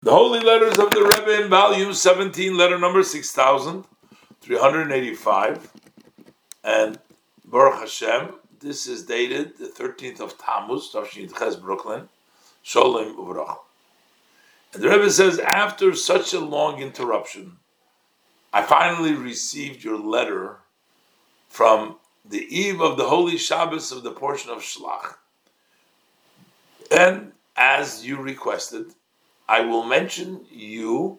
The Holy Letters of the Rebbe in volume 17, letter number 6385. And Baruch Hashem, this is dated the 13th of Tammuz, Tafshin Ches, Brooklyn, Sholem Uvrach. And the Rebbe says, after such a long interruption, I finally received your letter from the eve of the Holy Shabbos of the portion of Shlach. And as you requested, I will mention you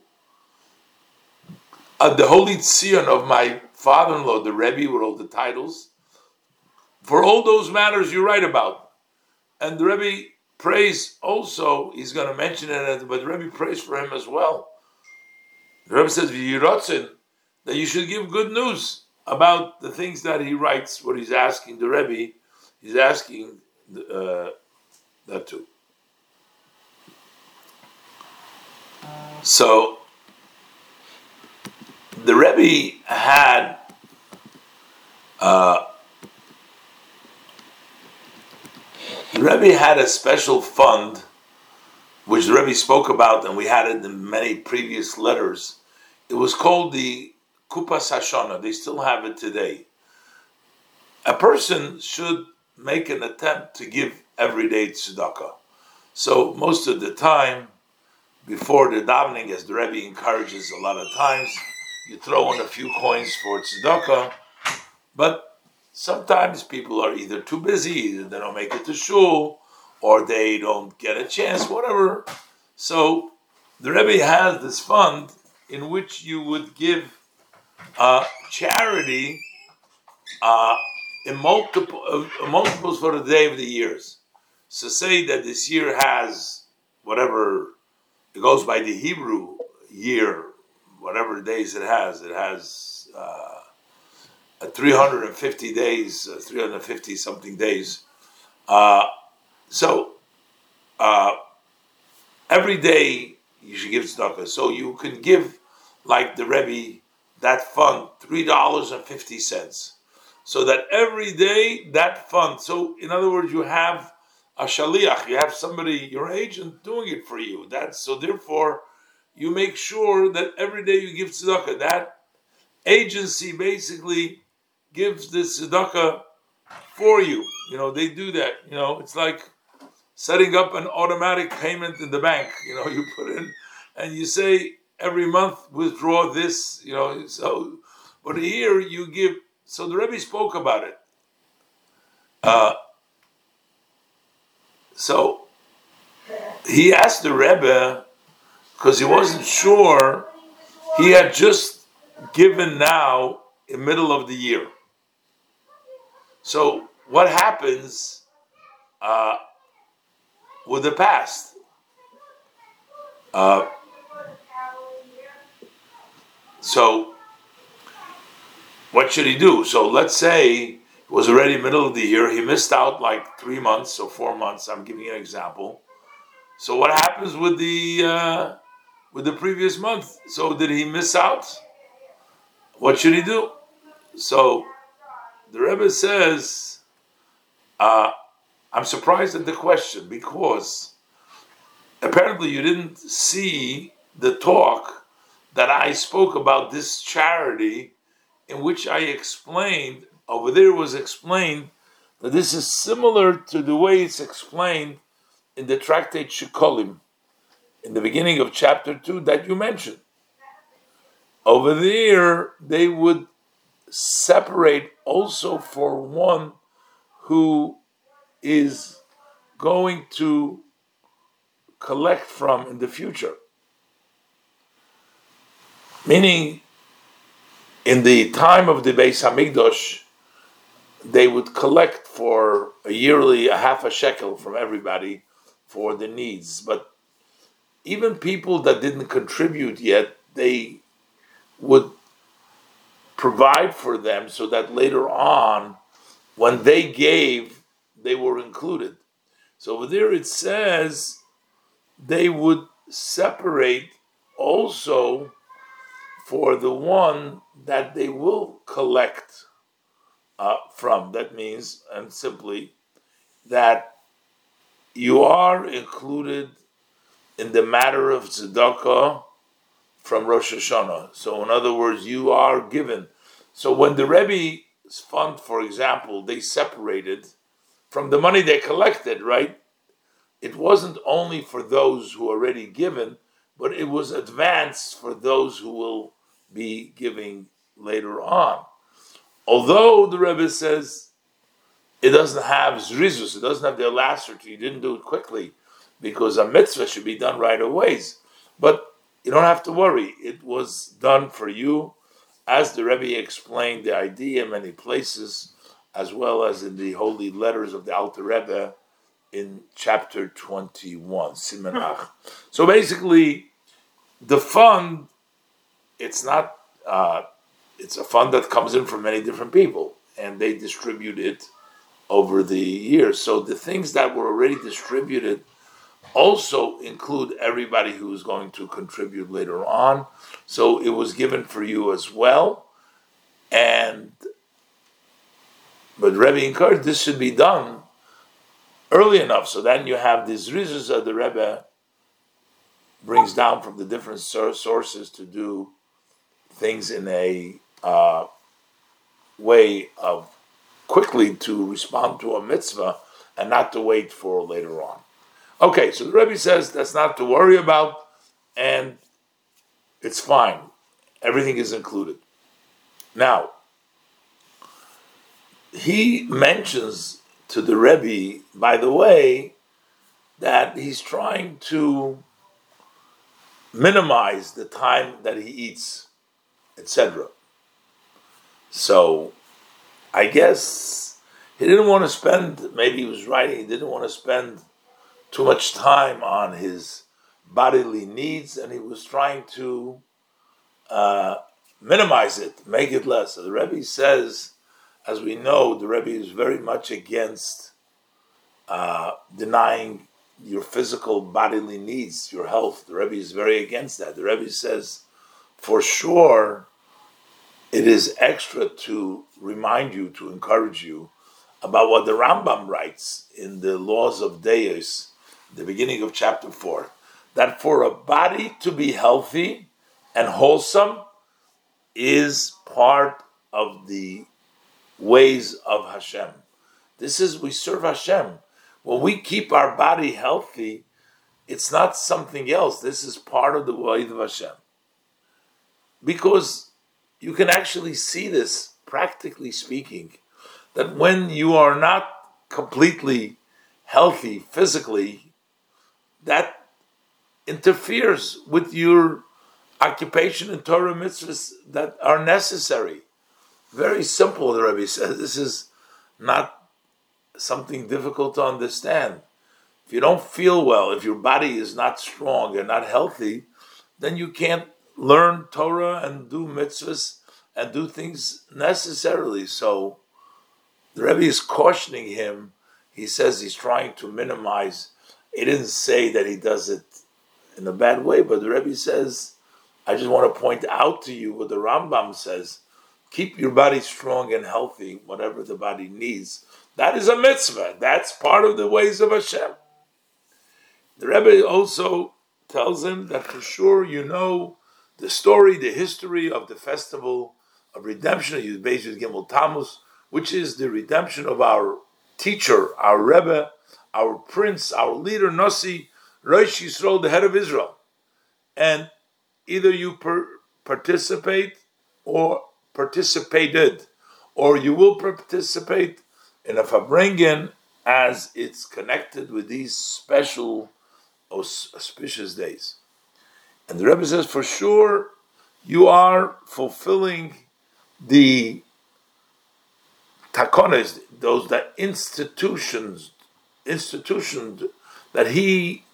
the Holy Tzion of my father-in-law, the Rebbe, with all the titles, for all those matters you write about. And the Rebbe prays also, he's going to mention it, but the Rebbe prays for him as well. The Rebbe says, V'yirotzen, that you should give good news about the things that he writes, what he's asking the Rebbe, he's asking that too. So, the Rebbe had a special fund, which the Rebbe spoke about, and we had it in many previous letters. It was called the Kupas Hashana. They still have it today. A person should make an attempt to give everyday tzedakah. So most of the time, before the davening, as the Rebbe encourages a lot of times, you throw in a few coins for tzedakah, but sometimes people are either too busy, either they don't make it to shul, or they don't get a chance, whatever. So the Rebbe has this fund in which you would give charity in multiples for the day of the years. So say that this year has whatever, it goes by the Hebrew year, whatever days it has 350 days, 350 something days. So every day you should give tzedakah. So you can give, like the Rebbe, that fund $3.50. So that every day that fund. So in other words, you have a shaliach, you have somebody, your agent, doing it for you. So therefore, you make sure that every day you give tzedakah. That agency basically gives the tzedakah for you. They do that. It's like setting up an automatic payment in the bank. You put in and you say every month withdraw this. So, but here you give. So the Rebbe spoke about it. So he asked the Rebbe, because he wasn't sure, he had just given now in the middle of the year. So what happens with the past? So what should he do? So let's say it was already middle of the year, he missed out like 3 months or 4 months, I'm giving you an example. So what happens with the previous month? So did he miss out? What should he do? So the Rebbe says, I'm surprised at the question, because apparently you didn't see the talk that I spoke about this charity, in which I explained, over there was explained, that this is similar to the way it's explained in the tractate Shikolim, in the beginning of chapter 2 that you mentioned. Over there, they would separate also for one who is going to collect from in the future. Meaning, in the time of the Beis Hamikdash, they would collect for a half a shekel from everybody for the needs. But even people that didn't contribute yet, they would provide for them so that later on, when they gave, they were included. So over there it says they would separate also for the one that they will collect from. That means, and simply, that you are included in the matter of tzedakah from Rosh Hashanah. So in other words, you are given. So when the Rebbe's fund, for example, they separated from the money they collected, right? It wasn't only for those who are already given, but it was advanced for those who will be giving later on. Although the Rebbe says it doesn't have zrizus, it doesn't have the alacrity, you didn't do it quickly, because a mitzvah should be done right away. But you don't have to worry, it was done for you, as the Rebbe explained the idea in many places, as well as in the holy letters of the Alter Rebbe in chapter 21, Siman Ach. So basically, the fund, it's not, it's a fund that comes in from many different people, and they distribute it over the years. So the things that were already distributed also include everybody who is going to contribute later on. So it was given for you as well. But Rebbe encouraged this should be done early enough, so then you have these reasons that the Rebbe brings down from the different sources to do things in a way of quickly to respond to a mitzvah and not to wait for later on. Okay, so the Rebbe says that's not to worry about, and it's fine. Everything is included. Now, he mentions to the Rebbe, by the way, that he's trying to minimize the time that he eats, etc. So, I guess he didn't want to spend, maybe he was writing, he didn't want to spend too much time on his bodily needs, and he was trying to minimize it, make it less. So the Rebbe says, as we know, the Rebbe is very much against denying your physical bodily needs, your health. The Rebbe is very against that. The Rebbe says, for sure, it is extra to remind you, to encourage you about what the Rambam writes in the Laws of Deos, the beginning of chapter 4, that for a body to be healthy and wholesome is part of the ways of Hashem. This is, we serve Hashem. When we keep our body healthy, it's not something else. This is part of the ways of Hashem. Because you can actually see this, practically speaking, that when you are not completely healthy physically, that interferes with your occupation in Torah mitzvahs that are necessary. Very simple, the Rebbe says. This is not something difficult to understand. If you don't feel well, if your body is not strong and not healthy, then you can't learn Torah and do mitzvahs and do things necessarily. So the Rebbe is cautioning him. He says he's trying to minimize. He didn't say that he does it in a bad way, but the Rebbe says, I just want to point out to you what the Rambam says. Keep your body strong and healthy, whatever the body needs. That is a mitzvah. That's part of the ways of Hashem. The Rebbe also tells him that for sure you know the story, the history of the festival of redemption of Yud Beis Yud Gimel Tammuz, which is the redemption of our teacher, our Rebbe, our prince, our leader, Nasi, Rosh Yisrael, the head of Israel. And either you participate or participated, or you will participate in a Farbrengen as it's connected with these special auspicious days. And the Rebbe says, for sure, you are fulfilling the takones, those that institutions that he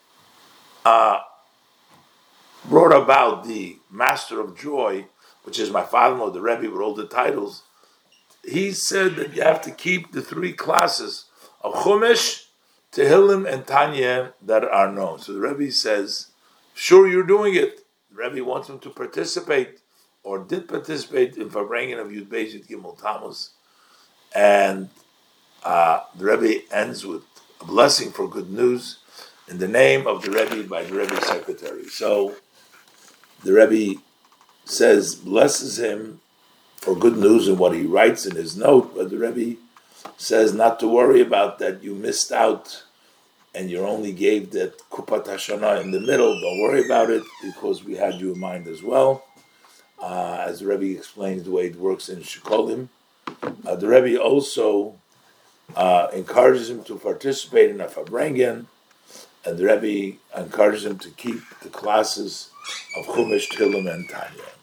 brought about, the Master of Joy, which is my father-in-law, the Rebbe, with all the titles. He said that you have to keep the three classes of Chumash, Tehillim, and Tanya that are known. So the Rebbe says, sure, you're doing it. The Rebbe wants him to participate, or did participate, in Farbrengen of Yud Beis Yud Gimel Tammuz. And the Rebbe ends with a blessing for good news. in the name of the Rebbe by the Rebbe's secretary. So the Rebbe says, blesses him for good news in what he writes in his note, but the Rebbe says not to worry about that you missed out and you only gave that Kupat Hashanah in the middle. Don't worry about it because we had you in mind as well. As the Rebbe explains the way it works in Shikolim. The Rebbe also encourages him to participate in a Farbrengen, and the Rebbe encourages him to keep the classes of Chumash, Tehillim, and Tanya.